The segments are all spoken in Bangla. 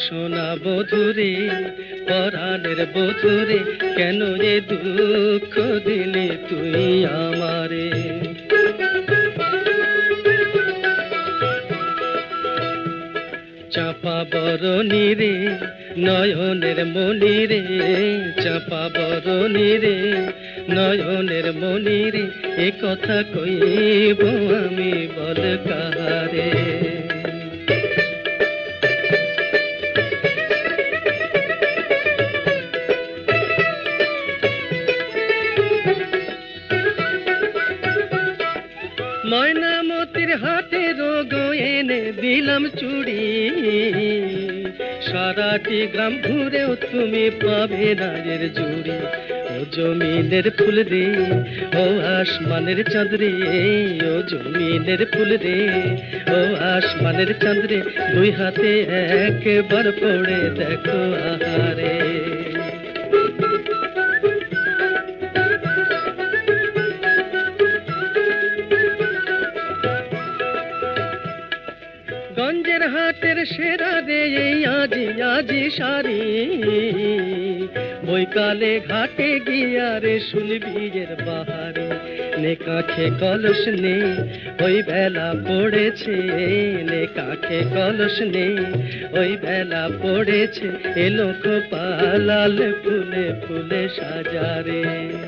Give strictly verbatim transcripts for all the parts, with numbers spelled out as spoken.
সোনা বধুরে পরাণের বধুরে কেন রে দুঃখ দিলি তুই আমারে চাপা বরণী রে নয়নের মনি রে চাপা বরণী রে নয়নের মনি রে এ কথা কইব আমি বল কাহারে ময়নামতির হাতে রোগ এনে দিলাম চুড়ি সারাটি গ্রাম ঘুরেও তুমি পাবে না এর জুড়ি ও জমিনের ফুল রে ও আসমানের চাঁদ রে ও জমিনের ফুল রে ও আসমানের চাঁদ রে দুই হাতে একবার পড়ে দেখো আহারে গঞ্জের হাটের সেরা রে এই আজি আজি সারি বৈকালে ঘাটে গিয়া রে শুনবি এর বাহারি নে কাছে কলস নে ওই বেলা পড়েছে নে কাছে কলস নে ওই বেলা পড়েছে এ লোক পালাল ফুলে ফুলে সাজারে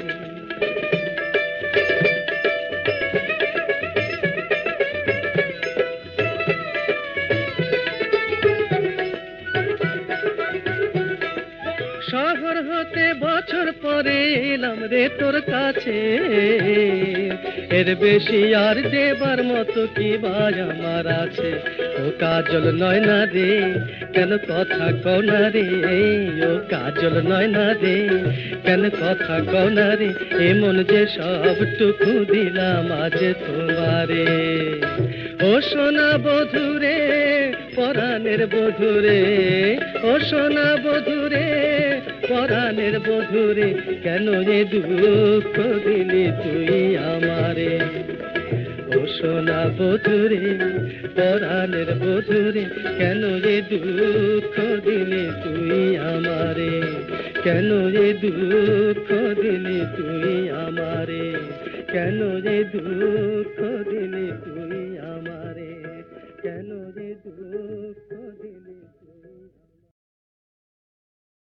শহর হতে বছর পরে এলাম রে তোর কাছে এর বেশি আর দেবার মতো কি ভাই আমার আছে ও কাজল নয় না রে কেন কথা কও না রে ও কাজল নয় না রে কেন কথা কও না রে এমন যে সবটুকু দিলাম আজ তোমারে ও সোনা বধুরে পরাণের বধুরে ও সোনা বধুরে পরাণের বধুরে কেন রে দুঃখ দিলি তুই আমারে ও সোনা বধুরে পরাণের বধুরে কেন রে দুঃখ দিলি তুই আমারে কেন রে দুঃখ দিলি তুই আমারে কেন রে দুঃখ দিলি তুই